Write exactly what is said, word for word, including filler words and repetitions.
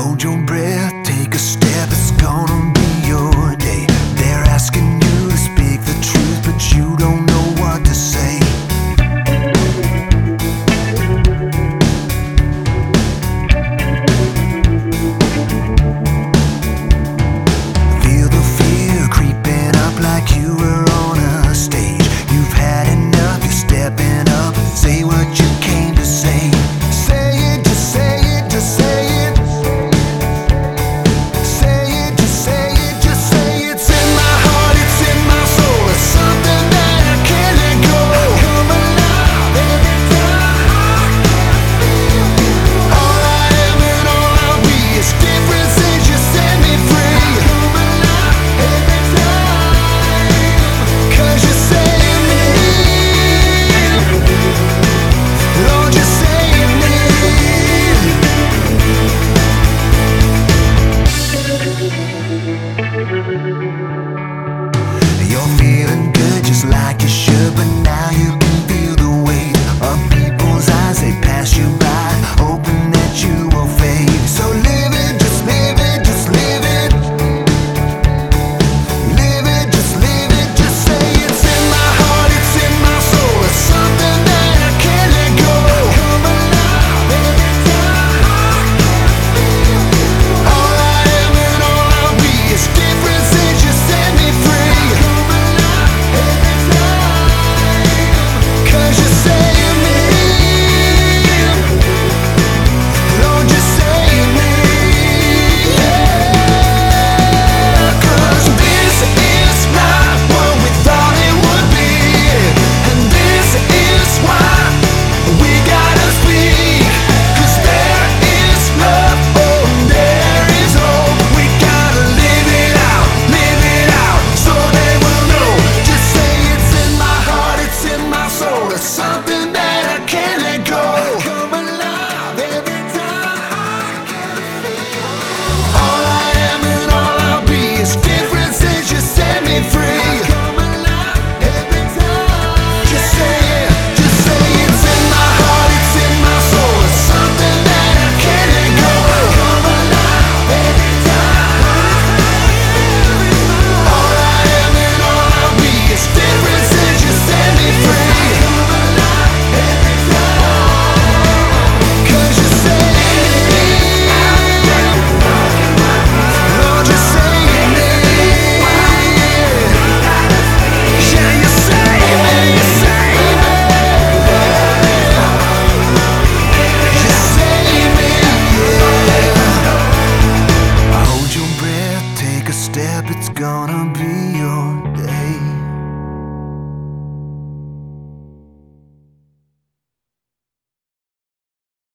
Hold your breath, take a step, it's gonna be your day. They're asking you to speak the truth, but you don't know what to say. Feel the fear creeping up like you were on a stage. You've had enough, you're stepping up, say what you came to say. Say it, just say it, just say it. Say it, just say it, just say it. It's in my heart, it's in my soul. It's something that I can't let go. I come alive every time I feel you. All I am and all I'll be is different since you set me free. I come alive every time, 'cause you're saving me. Lord, you're saving me. You're feeling good just like you should, but now you